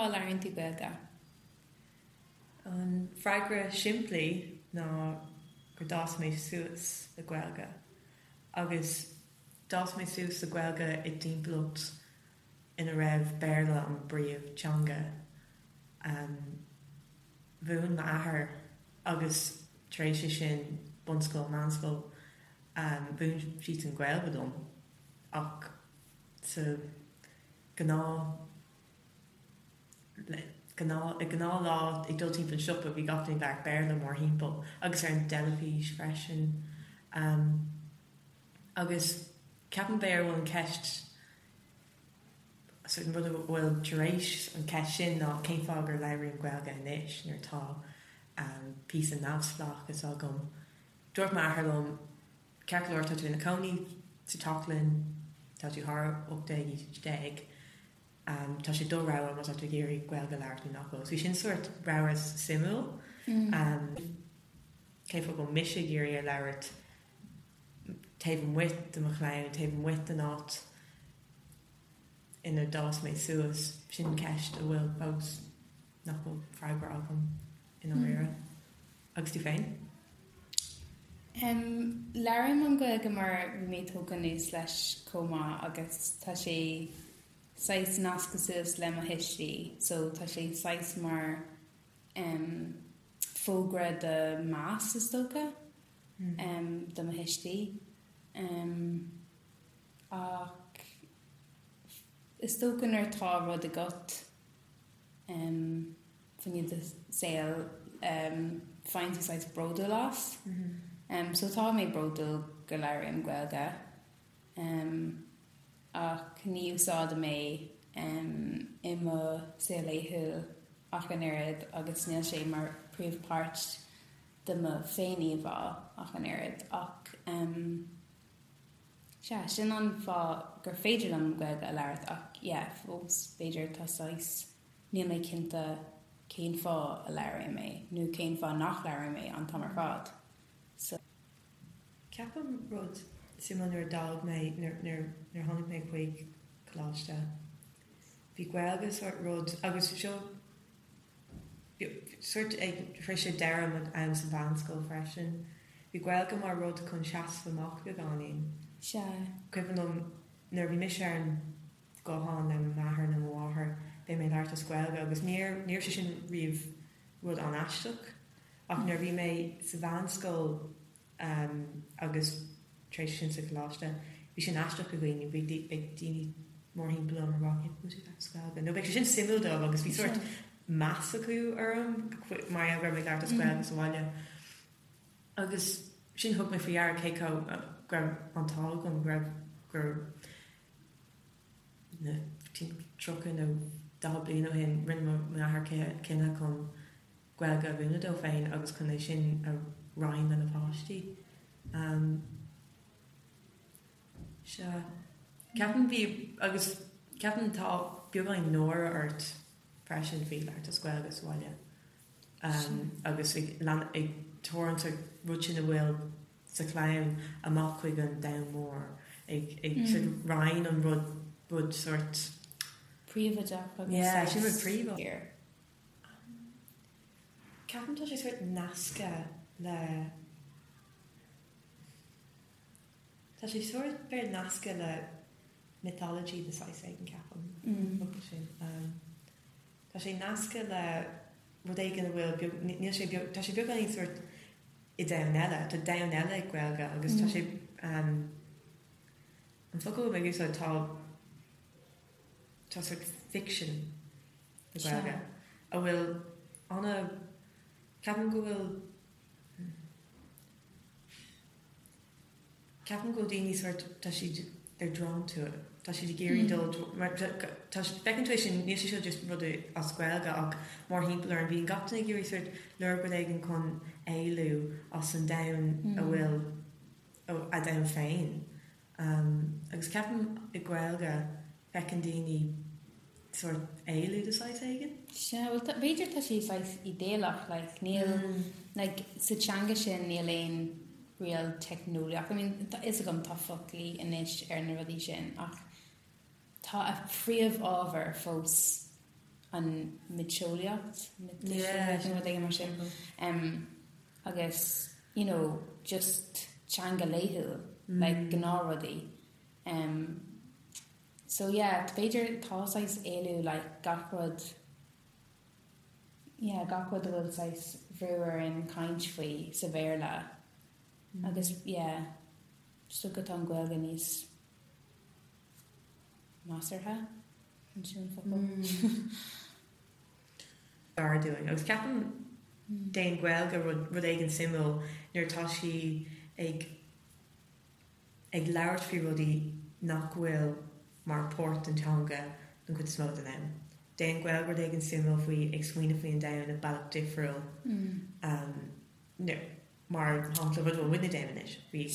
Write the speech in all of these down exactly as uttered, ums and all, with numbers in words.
fá leann tú gaeilge? An freigra siimplí ná gur dás méid suas a gaeilge. Agus dás méid suas a gaeilge i dtímplocht ina raibh béarla an bríomh teanga. Um, bhuain na athair agus tréis sin bunscoil manscoil um, bhuain siad an gaeilge dom ach sa gná gná i gná lá ag dul timp an siopa bhí gataí bheith béarla mór hímpel agus ar an delapís freisin um, agus ceapan béir bhfuil an ceist certain rud bhfuil tuéis an ceist sin ná céim fágur leirí an gaeilge inis nuair tá um, pí an náfsplach is á gom dúirt mar atharlum cearclóir tá tú na coní sa talinn tá tú thar ochtaigh déag um, tá sé dó rá mas tú géirí gaeilge leirtú nachó. So sin suirt ráras simú Mm. um, céim fá go mise géirí ar leirt taobh an wit do mo chléin taobh an wit an áit ina dás méid suas sin ceist a bhfuil bós nach go freigra agam in áire. Agus tú féin? Um, Learim an gaeilge mar bhí méid tógan níos leis comá agus tá sé sais nasca suas le a hiisrí, so tá sé sais mar um, fógra de más is tóca Mm. um, de a hiisrí. Um, ach is tócan ar tá rud a got um, fan iad a saoil um, fáinte sais broda las. Mm-hmm. Um, so tá mé brodul go leir am gaeilge um, ach ní úsáid mé um, i mo saoléithúil ach an éad agus níl sé mar príomhpáirt de mo féinní bhá ach an éad ach um, se sin an fá gur féidir am gaeilge a leirt ach yeah, fós féidir tá sais níl mé cinnta cén fá a leir mé nó cén fá nach leir mé an tamar fád. Ceapan rud simon ar dag mé nar tháinig mé chuig chláiste. Bhí gaeilge sort rud agus seo suirt ag freisin dearm an sa bhanscoil freisin. Bhí gaeilge mar rud chun seas amach go gáín. Se. Cuiban am nar bhí mis an goáin na máthair na máthair bé mé leart a gaeilge agus níor níor sé sin riomh rud an aisteach ach nar bhí mé sa bhanscoil um, agus tréis sin sa chláiste bhí sin aisteach a ghaoine bhí ag daoine mór hín blum arráin mu gaeilge. No beh sin simú dó agus bhí suirt meas acu orm mar a raibh mé leart a gaeilge sa bhaile. Agus sin thug mé faohear céá grab antá go grab gur na trocha nó dá bliana ó hin rinne methar cinenne chun gaeilge a bhúna dó féin agus chun é sin a ráin an na pátí. Um, se ceapan bhí agus ceapan tá beagán nóir ort freisin bhí leart a gaeilge sáile. Um, agus ag torranta rutin a bhfuil sa chléim amach chuig an damhmór ag ag mm. ráin an rud rud sort príomhaideach agus yeah, sin bhfuil príomh here. Ceapan tá sé suirt nasca le tá sé suirt beir nasca le mythology de sais ag an ceapan. Mm. Sin. Um, tá sé nasca le rud éigen bhfuil níl sé tá sé beag an suirt i daon eile, tá daon eile ag gaeilge agus tá sé um, an focail me gus tá tá suirt fiction ag gaeilge a bhfuil anna ceapan go bhfuil ceapan go daoine suirt tá si ar drawn to it. Tá si de géirí dul becin sin níos seo just rud as gaeilge ach mór hímpel ar an bhíon gatainna géirí suirt leir go éigen chun éilú as an dain a bhfuil a dain féin. Um, agus ceapan i gaeilge becin daoine sort éilú de sais éigen? Se, well, beidir tá sí sais idéalach, like, níl, mm. like, sa teanga sin níl éon real technoliaach. I mean, tá is a gom tá focaí inis ar na rudí sin, ach tá a príomh ábhar fós an midseolaíocht Yeah, mar sin um, agus you know just teanga léithúil Mm. like gnárodí um, so yeah beidir tásáis éú like gachrod yeah gachrod bhfuil sais bhrúar in caint faoi sa bhéarla Mm. agus yeah so go an ghilga níos másartha an sin focail. Mm. Are doing agus ceapan déon ghilga rud rud éigen simú nuair tá si ag ag leabhart faoi rudaí nach bhfuil mar pórt an teanga an chud smó den am. Déon ghilga rud éigen simú faoi ag smaoine faoin dain na bailach difriúil Mm. um, no, mar hála rud bhfuil winna déanais bhí.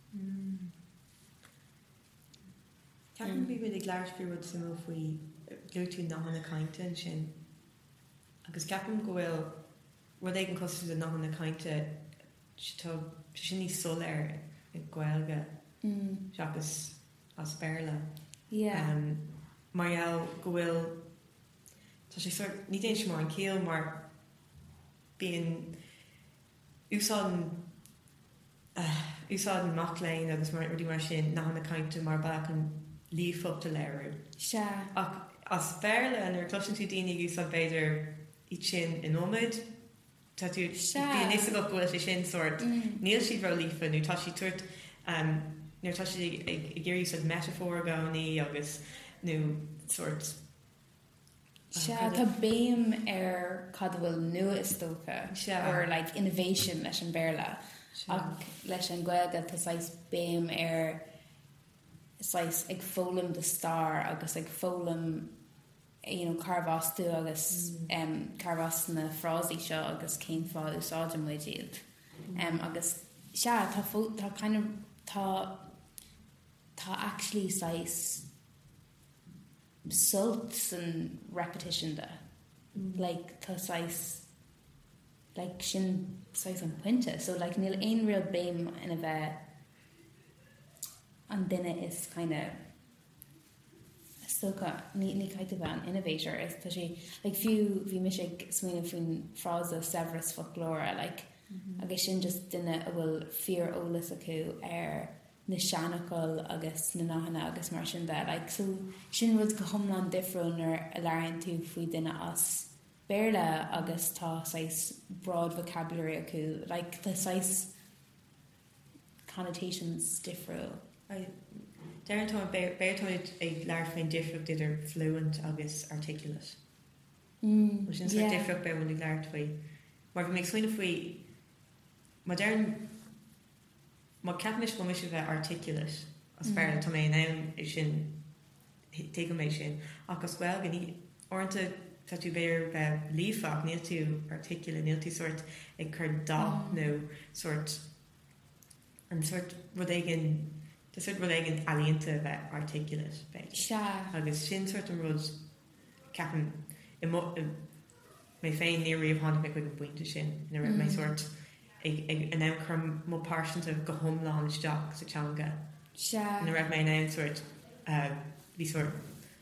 Ceapan bhí bhfuil ag leabhart faoi rud simú faoi glúirtú nach na cainte an sin. Agus ceapan go bhfuil rud éigen cosú a nach na cainte tá sin ní sul ar ag ghilga Mm. seachas as béarla. Yeah. Um, Mariel go bhfuil tá sé sort ní déon sin mar an céal mar bíon úsáidan uh, úsáidan mac léinn agus mar ruí mar sin nach na cainte mar bailach an líomhfopta léirú. Se. Ach as béarla an ar cloisian tú daoine úsá beidir iad sin in óid tá tú bíon is go bhfuil sé sin sort Mm. níl siad bhar lífa nó tá si tuairt um, nuair tá si ag géirí sa metafor gáí agus nó sort Se tá béim ar cad bhfuil nua is tócha Se. or like innovation leis an béarla ach leis an ghilga tá sais béim ar sais ag fólam de star agus ag fólam you know carvastú agus Mm. um, carvas na frásí seo agus céim fá úsáide muidiad um, agus se tá fó tá kind of tá tá actually sais sults and repetition de Mm. like tá sais like sin sais an puinte so like níl ein real béim in a bheith an duine is kind of stocha ní ní caiite bheith an innovator is tá sé like fiú bhí mis ag smaoine faoin frása Severus folklóra like Mhm. agus sin just duine a bhfuil fear ólas acu ar na seanachil agus na náhanana agus mar sin de like so sin rud go thomlan difriúil nar a learann tú faoi duine as béarla agus tá sais broad vocabulary acu like the sais connotations difriúil. Deirtá béirtáid ag leir féin difriúcht idir fluent agus articulate. Mm, sin yeah. difriúcht be bhfuil ag leir faoi. Mar bhí méid swinoine faoi má dearn má ceapnis go mis bheith articulate as Mm. fearla tá mé an is sin te go méid sin agus bhfuil gan ní orintanta tá tú béir bheith lífach níl tú articulate níl tú sort ag chur dá Mm. nó sort an sort rud éigen de sort rud éigen alíonnta bheith articulate beidir. Se. Agus sin sort an rud ceapan i mo- i- mé féin ní riomh hána me chuig an buinte sin in a raibh mé Mm. sort ag ag an am chum mó páisinta go thomláin isteach sa teanga Se. in a raibh mé an am sort uh, bhí sort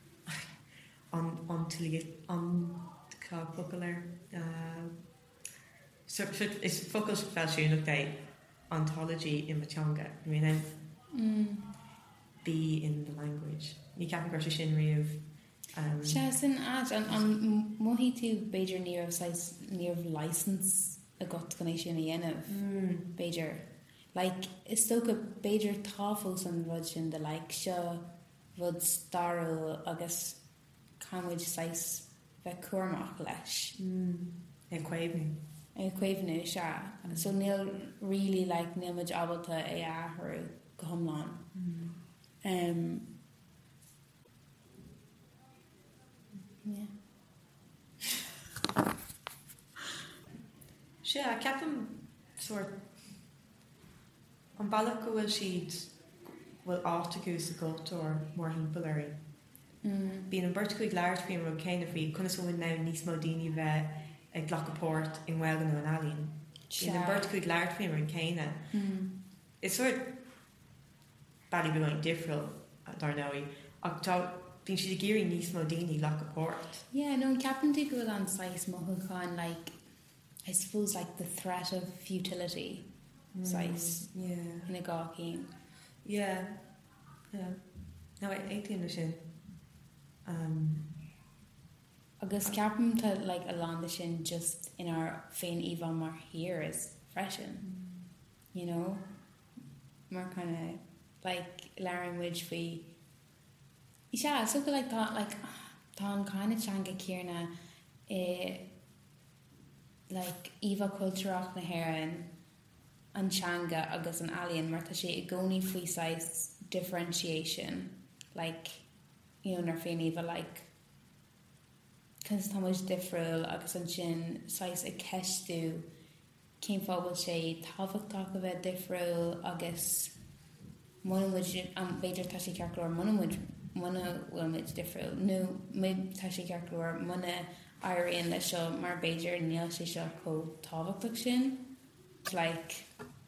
an an tuige an cá focail uh, sort sort is focail feilisiúnach é ontology in the teanga I mean I'm Mm. be in the language ní ceapan gur sin riamh um, Se sin ad an an mohí tú Beiidir níor sais níor license a got gan éis sin a dhéanamh mm, Beiidir like is sto go Beiidir táfos an rud sin de like seo rud staril agus camid sais bheith cuaach leis mm, ag cuaimhní. ag cuimhnú se so níl really like níimiid abalta é áthú go thomláin. Mm. Um, yeah. Se a ceapan sort an bailach go bhfuil siad bhfuil átaú sa gotóir mór himpelir. Mm. Bhíon an burt chuig leir faoin ru céine faoi chuna bhfuil ná níos mó daoine bheith ag ghlachapót in bhilgan nó an alíonn. Bhíon an burt chuig leir faoin ru céine. Mm. Is sort bailí bhfuin difriúil dar nóí ach tá bhíonn siad géirí níos mó daoine lech a port. Yeah, no, ceapan tú go an sais mothúáin, like, I suppose, like, the threat of futility. Mm, sais. Yeah. In a gá cín. Yeah. Yeah. No, eighteen sin. Um, agus ceapan tá, like, a landa sin just in our féin íbhán mar here is freisin. Mm. You know? Mar kind of, like, learan muid faoi. Yeah, so go like that, like, tá an kind of teanga céarna eh, like, Eva cultúrach na hÉireann an teanga agus an alien mar tá sé i gcónaí faoi sais differentiation, like, you know, nar féin Eva, like, cos tá muid difriúil agus an sin sais i ceistú cén fábal sé táhachtach a bheith difriúil agus muid an beidir tá sé cearclóir muid muna bhfuil muid difriúil nó muid tá sé cearclóir muna airíonn lei seo mar beidir níl sé seo có táhachtach sin, like,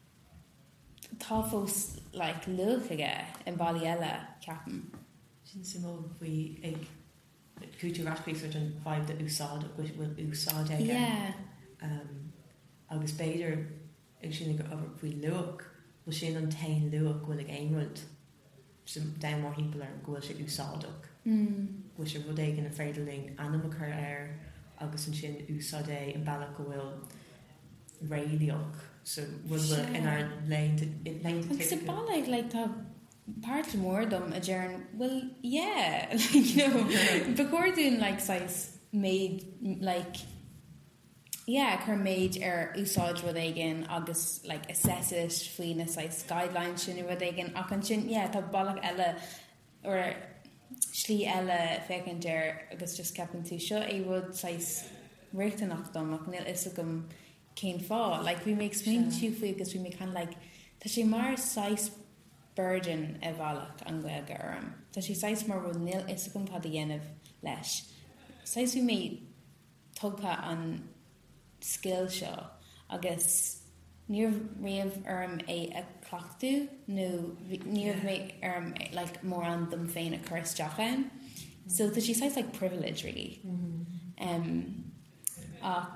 tá fós, like, luach aige in bailí eile ceapan. Sin simó faoi ag cútear raspaí suirt an bhaid de úsáid bhfuil úsáid aige. Yeah. Um, agus beidir ag sin go over faoi luach bhfuil sin an tain luach bhfuil ag aimrúd sim da mar hímpel ar ghfuil sé úsáideach. Mm. Bhfuil sé rud éigen a féidirling anam a chur air agus an sin úsáid é an bailach go bhfuil réideach so bhfuil in ar lein agus a bailach, like, tá part mór dom a deireann, well, yeah, like, you know, becorún, like, sais made, like, yeah, chur méid ar úsáid rud éigen agus, like, assessit faoin na sais guidelines sin rud éigen ach an sin, yeah, tá bailach eile or slí eile fécinn deir agus just ceapan tú seo é rud sais riachtanach dom ach níl is gom cén fá, like, we make swing tú faoi agus we make kind of, like, tá sé mar sais burden a bhealach an ghilge orm. Tá sé sais mar rud níl is gom cad a dhéanamh leis. Sais we mé tugtha an skill seo agus níor riamh orm é a clachtú nó níor mé orm like mór an dom féin a churis deachan. So tá sé sais like privilege really. Mm-hmm. Um, ach,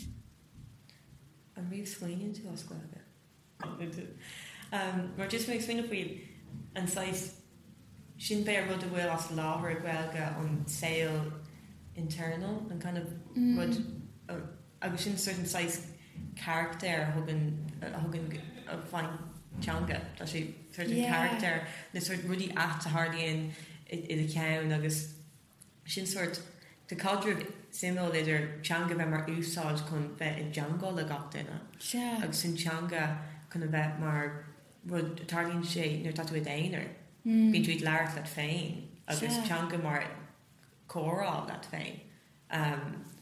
an riomh swaoin tú as ghilge. Um, mar just mé swinine faoi an sais sin bé rud a bhfuil as láthir ghilge an saoil internal an kind of mm. rud uh, agus sin certain sais character thugan thugan a fáin teanga tá sé certain yeah. character na sort rudí at a hardíon i a ceann agus sin sort de cadre simó idir teanga bheith mar úsáid chun bheith i django le gach duine yeah. agus sin teanga chun bheith mar rud tarlíonn sé nuair tatú a déanaar mm. bíonn tú leart le féin agus yeah. teanga mar chorá le féin um,